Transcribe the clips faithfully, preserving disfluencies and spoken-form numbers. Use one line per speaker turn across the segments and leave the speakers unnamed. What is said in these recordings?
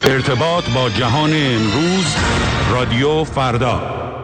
ارتباط با جهان امروز، رادیو فردا.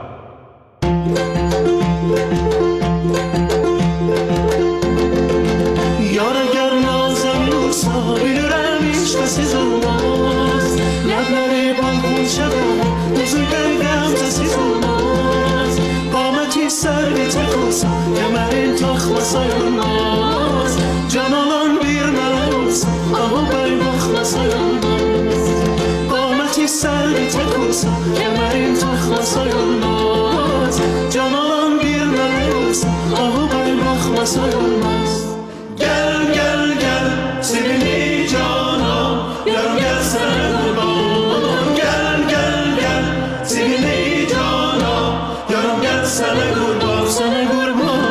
یار اگر نازم سابیرم عشق سیزوناز لبناری بالکن شدم بزرگم تسیزوناز قامتی سر به تکوس کمرین تخم سایوناز جانالان بیر ملوز آهو بای بخم سایوناز قامتی سر به تکوس کمرین تخم سایوناز جانالان بیر ملوز آهو بای بخم سایوناز گل گل گل سیبیلی جانا یارم گل سر قربان گل گل گل سیبیلی جانا یارم گل سر قربان سر قربان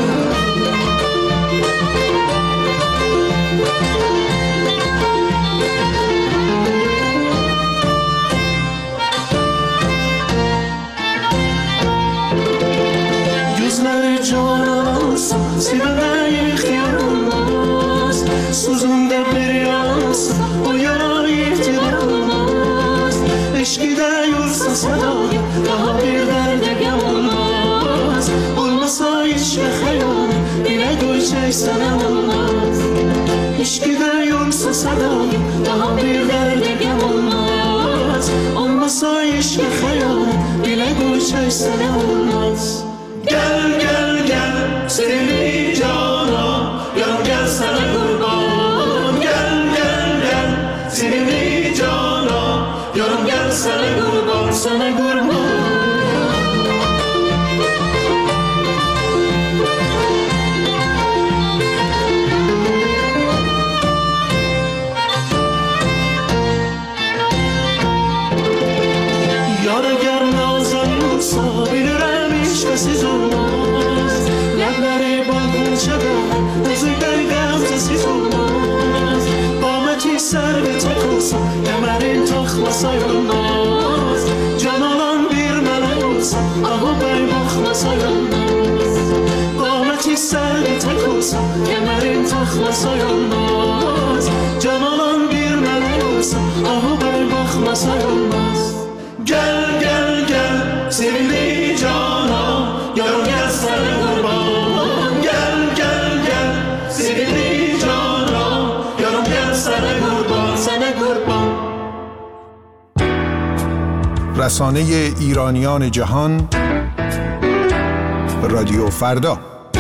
yüzleri cananız sibeleye ihtiyarımız suzunda bir yans o yara ihtiramız eşkide yursa sadayı daha bir derde yanılmaz olmasa hiç ve hayal bile göçey sana olmaz eşkide yursa sadayı daha bir derde yanılmaz olmasa hiç ve hayal bile göçey sana olmaz. Gel gel gel sevgili cana yarım gel sana kurban gel gel gel sevgili cana yarım gel sana kurban sana kurban yar eğer nazlanırsa bilirim işte siz olmaz lebleri balkon şedem buzurgaydım siz olmaz qameti ser ve tek olsa kemerin takma sayılmaz canalan bir melek olsa ahı bey bakma sayılmaz qameti ser ve tek olsa kemerin takma sayılmaz canalan bir melek olsa ahı bey bakma sayılmaz. Gel gel gel sevgili cana yarım gel sana kurban gel gel gel sevgili cana yarım gel sana kurban sana kurban.
رسانه ایرانیان جهان، رادیو فردا.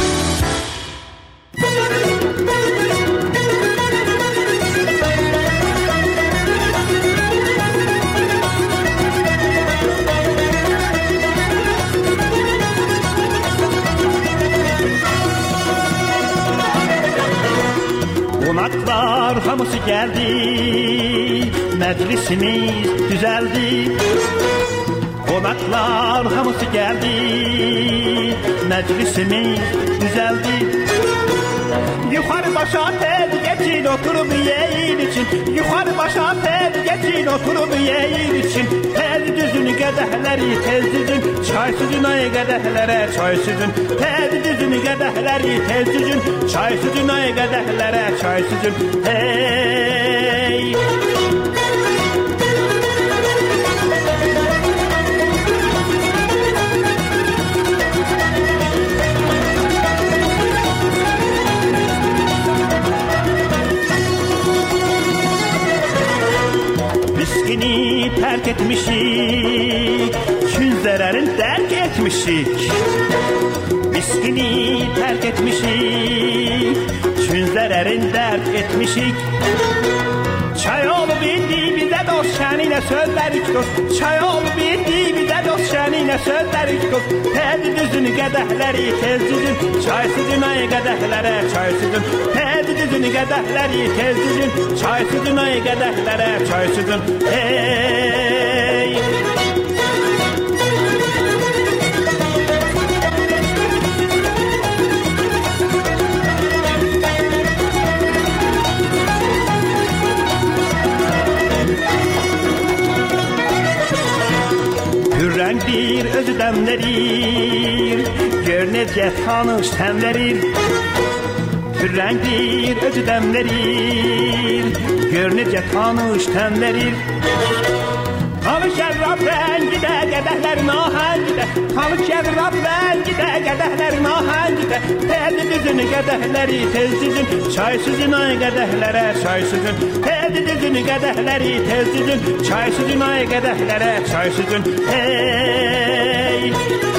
Konaklar hamısı geldi, meclisimiz düzeldi. Konaklar hamısı geldi, meclisimiz düzeldi. Yukarı başa tel geçin oturup yiyin için. Yukarı başa tel geçin oturup yiyin için. Tel düzün qədəhləri tez düzün, çay süzün ay qədəhlərə çay süzün. Tel düzün qədəhləri tez düzün, çay süzün ay qədəhlərə çay süzün. Hey! Miskini terk etmişik, çün zararın terk etmişik. Miskini terk etmişik, çün zararın terk etmişik. Çay olup indi bize dost şenine sözlerik dost. Çay olup indi bize dost şenine sözlerik dost. Tedi düzün qədəhləri tez düzün, çay süzün ay qədəhlərə çay süzün. Tedi düzün qədəhləri tez düzün, çay süzün ay qədəhlərə çay süzün. Hey! Hürreng bir özü demlerir, gör necə tanış təmlərir. Hürreng bir özü demlerir, gör necə tanış tən verir. Tanış şərab rəngidə, qədəhlərin ahəngidə, tanış şərab rəngidə, qədəhlərin ahəngidə, tezdi düzünü qədəhləri, tez düzün, çay süzün ay qədəhlərə, çay süzün, tezdi düzünü qədəhləri, tez düzün, çay süzün ay qədəhlərə, çay süzün, hey!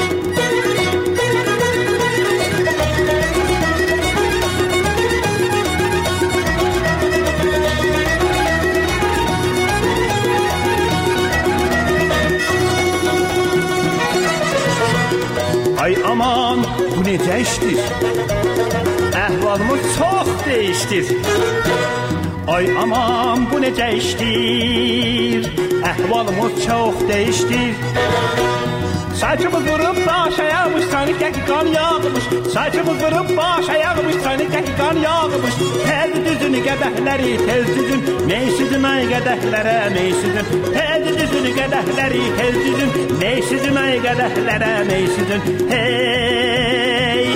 Ay aman, bu necə işdir? Əhvalımız çox değişdir. Ay aman, bu necə işdir? Əhvalımız çox değişdir. Saçımız vurup baş ayağmış, sanıqdaki qan yağmış. Saçımız vurup baş ayağmış, sanıqdaki qan yağmış. Tez düzünü qədəhləri, tez düzün, meysizin ay qədəhlərə, meysizin. Tez düzünü qədəhləri, tez düzün, meysizin ay qədəhlərə, meysizin. Hey!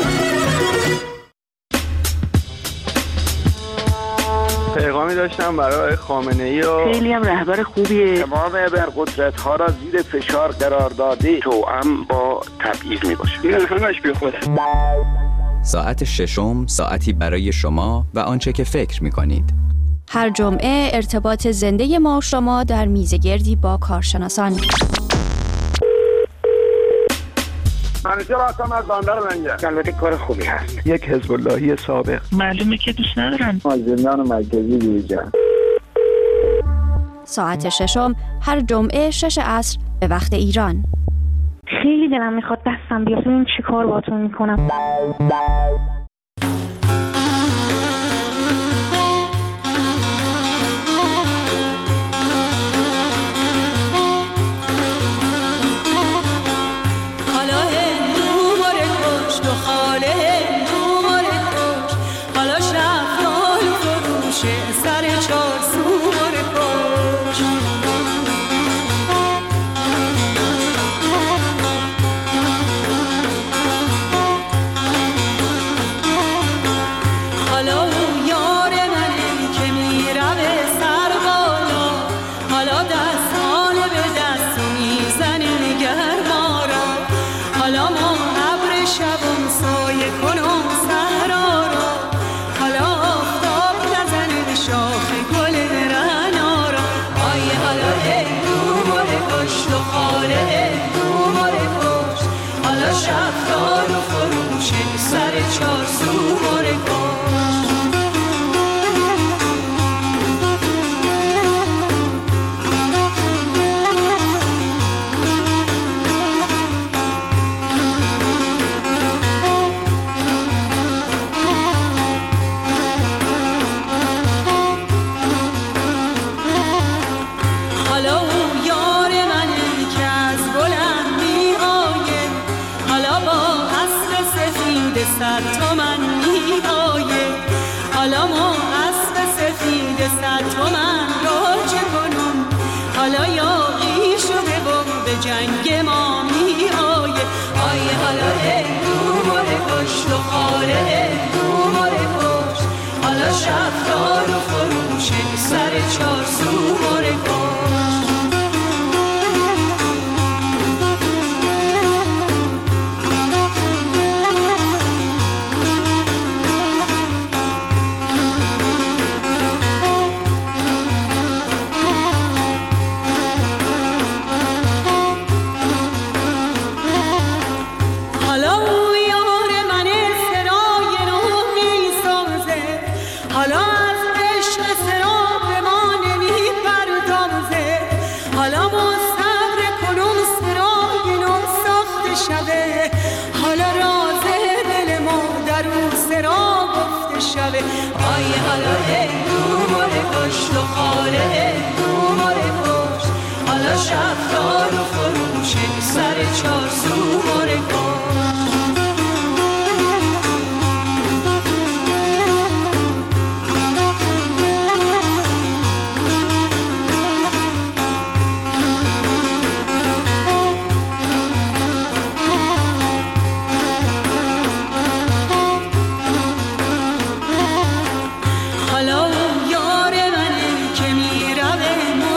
پیغامی داشتم برای خامنه‌ای و
خیلی هم رهبر خوبیه.
تمام ابرقدرت‌ها را زیر فشار قرار داده توأم با تبعیض میباشه. این همش بی خوده.
ساعت ششم ساعتی برای شما و آنچه که فکر می‌کنید.
هر جمعه ارتباط زنده ما و شما در میزگردی با کارشناسان.
منیجر هستم از بندر منجر. البته کار خوبی هست. یک حزب اللهی سابق.
معلومه که دوست ندارن.
از زندان مرکزی بیرون.
ساعت ششم هر جمعه شش عصر به وقت ایران.
خیلی دلم میخواد دستم بیاد ببین چی کار باهاتون میکنم.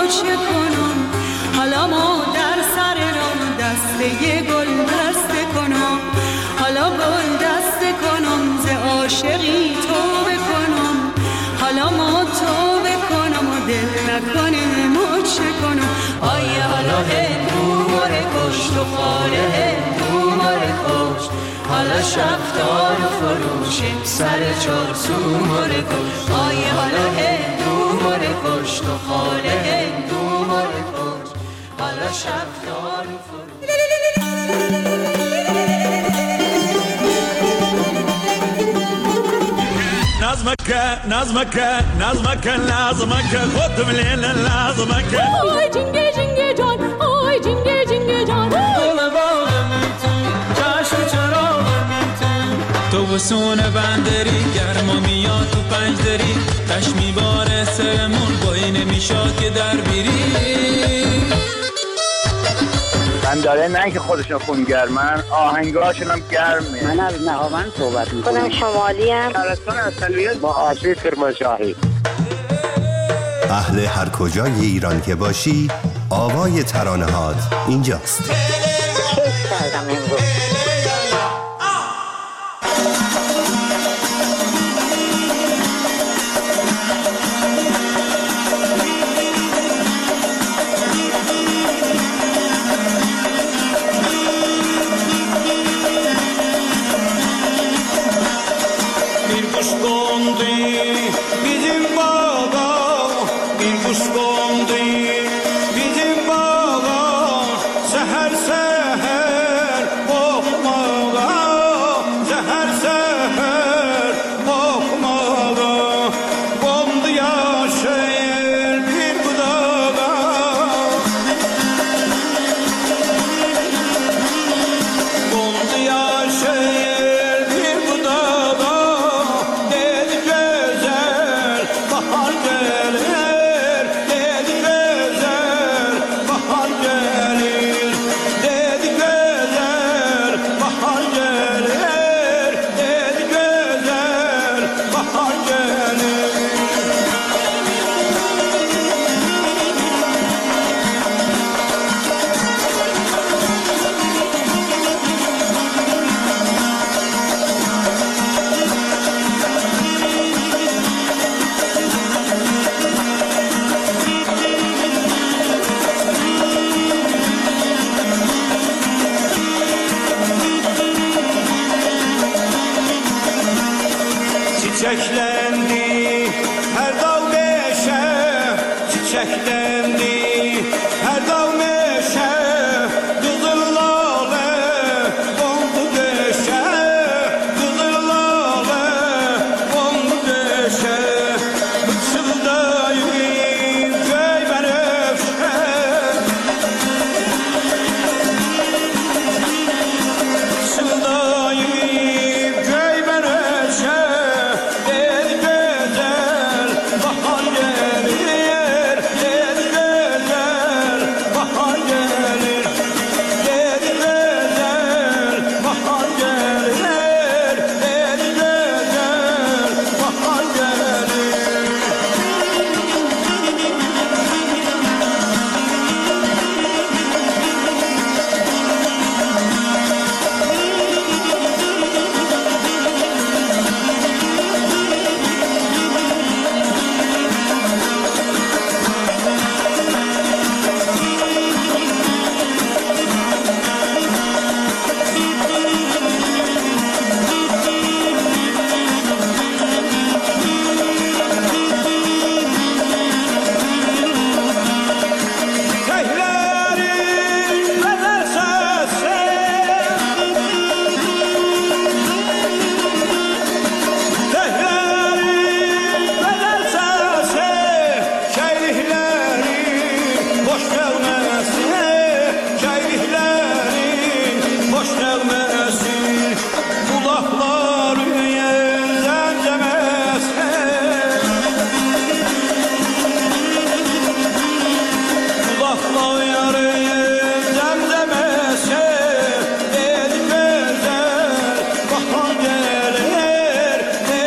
چه کنم حالا ما در سر راه دسته گل دسته کنم حالا گل دسته کنم ز عاشقی توبه کنم حالا ما توبه کنم و دل نکنه ما چه کنم آیه حالا هندو ماره کشت و خاله هندو ماره کشت حالا شفتار و فروشیم سر چارسو ماره کشت آیه حالا هندو ماره کشت و خاله هندو ماره کشت حالا شفتار و فروشیم
نظمك نظمك نظمك نظمك خد من نظمك
آی جنگه جنگه جان آی جنگه جنگه جان
گل باغم تو چشم چراغم تو تو بسون بندری گرما میاد تو پنج دری تش میباره سرمون بایی نمیشاد که در بیری
بنداره نه که خودشون خونگرمن آهنگاشون هم گرمه.
من از نهاوند صحبت میکنم.
خودم شمالی ام.
شهرستان اصلیت با آشوی کرمانشاهی.
اهل هر کجای ایران که باشی آوای ترانه‌هات اینجاست.
کیف کردم امروز.
Çiçeklendi her dal meşe, çiçeklendi her dal meşe, kızıl lale kondu döşe, kızıl lale kondu döşe, bıçıldayım köy benefşe, bıçıldayım köy benefşe.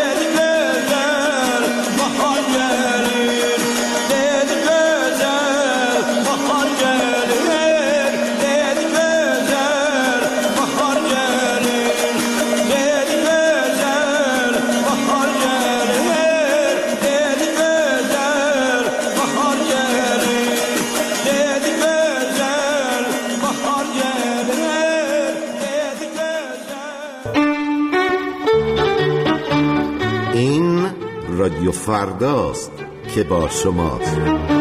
Gelir, dedi güzel,
رادیو فرداست که با شماست.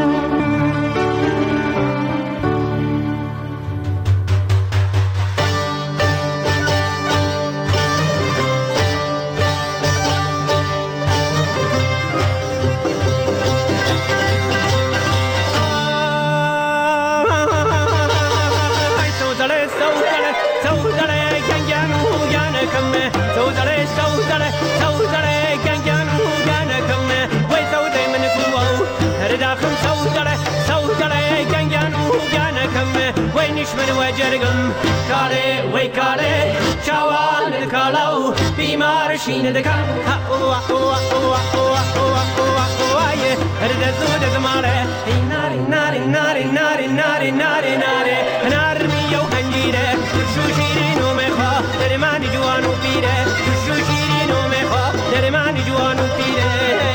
من وجرگم کاله وی کاله چوان کالو بیمار شین دکان او او او او او او ای هر دزود زماره ناری ناری ناری ناری ناری ناری ناری نار میو هنجیره شو شیرینو میخوا در من جوانو پیره شو شیرینو میخوا در من جوانو پیره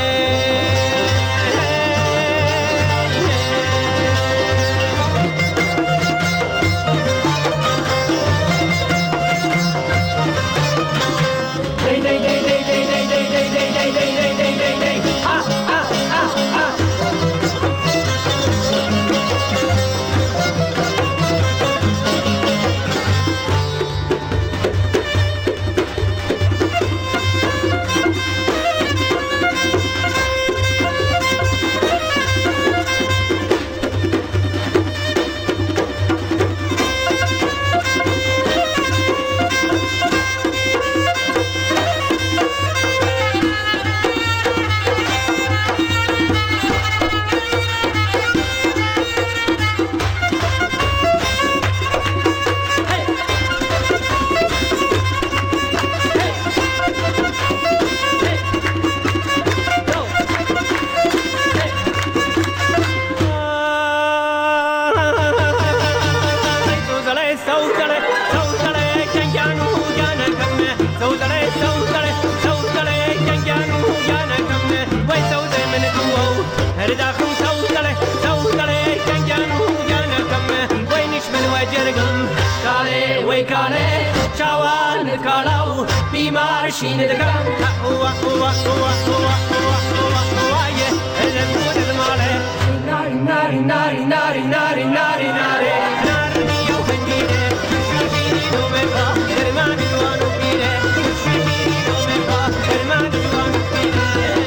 بیمار شین دکان او او او او او ای هر دزود زماره ناری ناری ناری ناری ناری ناری ناری نار میو هنجیره شو شیرینو میخوا در من جوانو پیره شو شیرینو میخوا در من جوانو پیره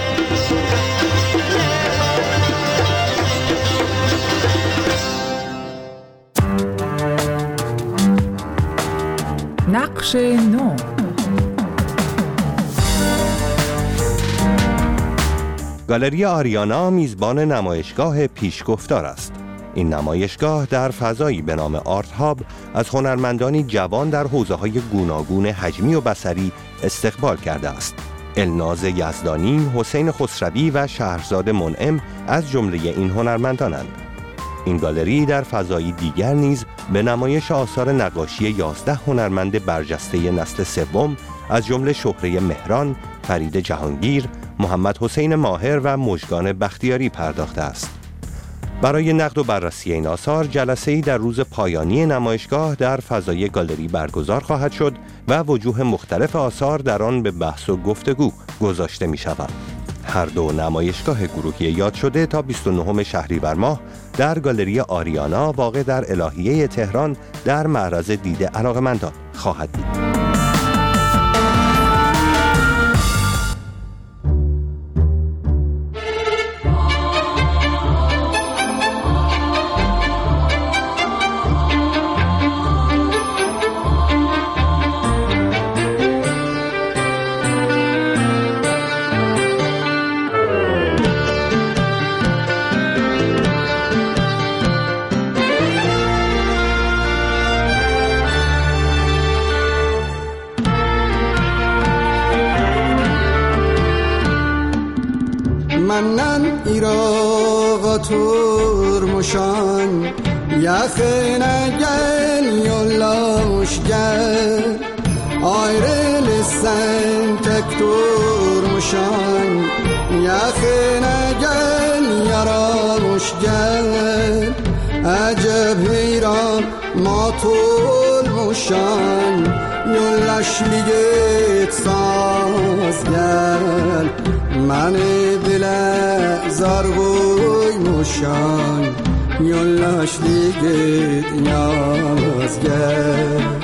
نقش نو.
گالری آریانا میزبان نمایشگاه پیشگفتار است. این نمایشگاه در فضایی به نام آرت هاب از هنرمندانی جوان در حوزه‌های گوناگون حجمی و بصری استقبال کرده است. الناز یزدانی، حسین خسروی و شهرزاد منعم از جمله این هنرمندانند. این گالری در فضایی دیگر نیز به نمایش آثار نقاشی یازده هنرمند برجسته نسل سوم از جمله شهره مهران، فرید جهانگیر، محمد حسین ماهر و مژگان بختیاری پرداخته است. برای نقد و بررسی این آثار جلسه‌ای در روز پایانی نمایشگاه در فضای گالری برگزار خواهد شد و وجوه مختلف آثار در آن به بحث و گفتگو گذاشته می شود. هر دو نمایشگاه گروهی یاد شده تا بیست و نهم شهریور ماه در گالری آریانا واقع در الهیه تهران در معرض دید علاقه‌مندان خواهد بود.
منن ایراغا ترمشان یخنگل یولاشگر آیره لسن تک ترمشان یخنگل یرامشگر عجب هیران ما ترمشان یولاش لیگت سازگر من دل زارگوی موشان یولاش دیگه یازگر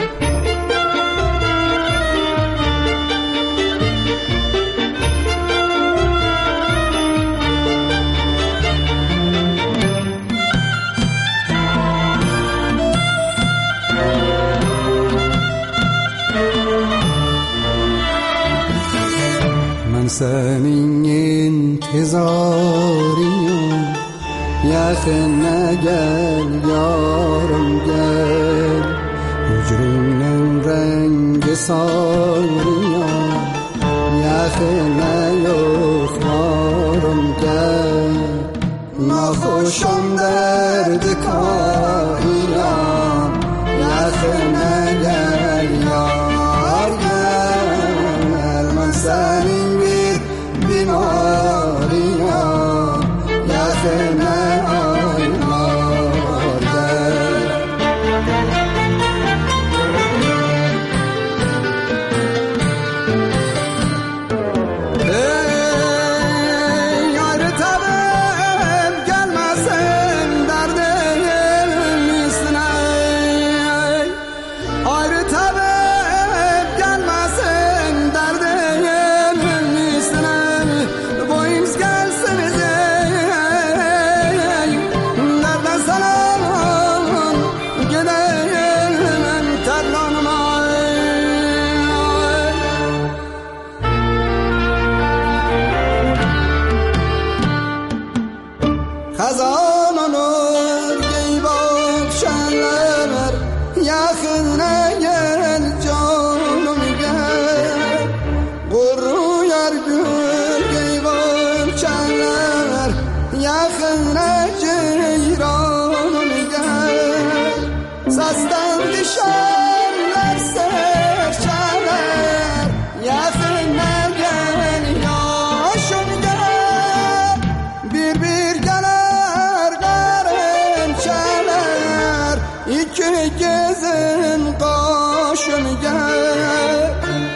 senin intizarıyım Yakına gel yarım gel Hücrümün rengi sarıyım Yakına yok yarım gel Nahoşum derdi kailem Yakına gel yar gel Ben senin Maria, yakına aylarda Ey ayrı tabim gelmesin derdim üstüne Ayrı tabim gelmesin derdim üstüne Boyumuz gelseniz ey Nereden salam Gideyim terlanıma Hazan olur Geybak şenler Yakına gel canım gel Gurru yar gül Geybak yakına ceyranım gel Sazdan düşenler serçeler Yakına gel yaşım gel Bir bir gelir garınçeler İki gezin kaşım gel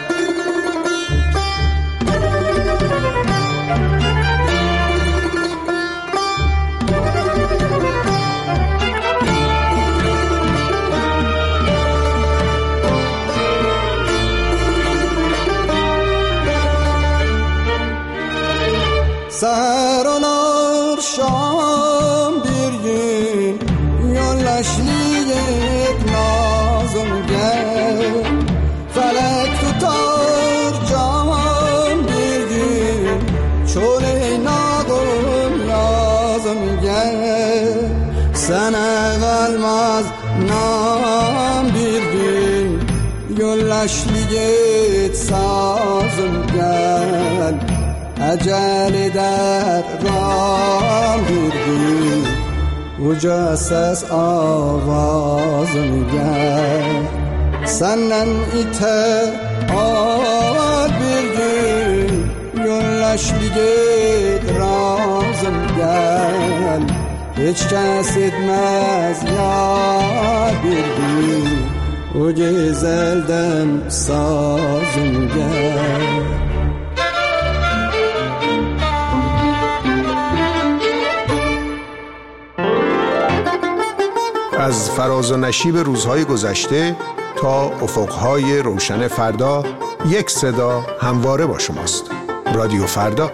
Seher olar şam bir gün Yollaşlıyık nazım gel Felek tutar can bir gün Çöle nadım yazım gel Sana kalmaz nam bir gün Yollaşlıyık sazım gel Ecel eder ram bir gün Uca ses avazım gel Senden iter al bir gün Yollaşlı git razım gel Hiç kes etmez ya bir gün O güzelden sazım gel
از فراز و نشیب روزهای گذشته تا افقهای روشن فردا یک صدا همواره با شماست. رادیو فردا.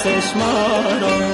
دستش ما رو.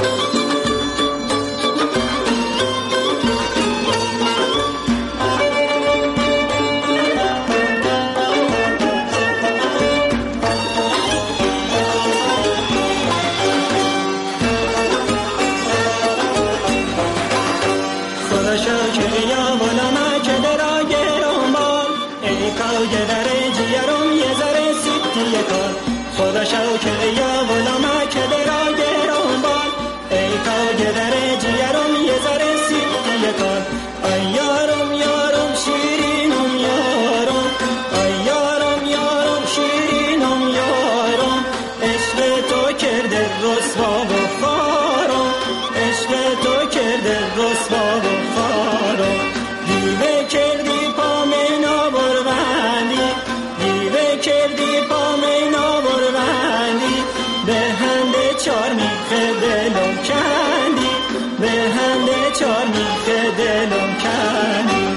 خدا شوکه یا غلامه که درا گران باد ای کاج در جیرم یه ذره سیدی کن ای یارم یارم شیرینم یارم ای یارم یارم شیرینم یارم عشق تو کرده رسوا و خارم عشق تو کرده رسوا و خارم دیوه کردی پا مینا بروندی دیوه کردی پا مینا به هنده چار میخه دلم کندی به هنده چار میخه دلم کندی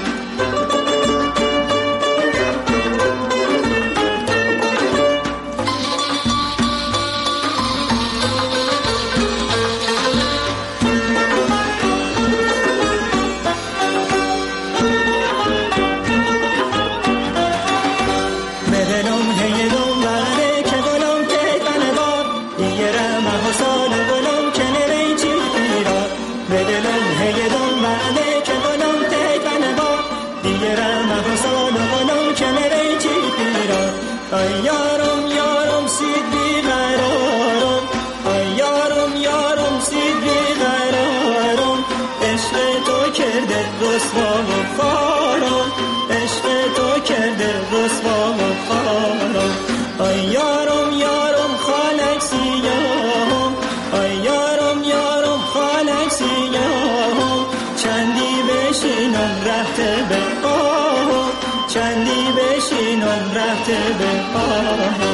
ای یارم یارم سید بی قرارم ای یارم یارم سید بی قرارم عشق تو کرده رسوا و خارم عشق تو کرده رسوا و خارم ای یارم یارم خالک سیاهم ای یارم یارم خالک سیاهم چندی بشینم رهت به آهم چندی بشینم رهت به آهم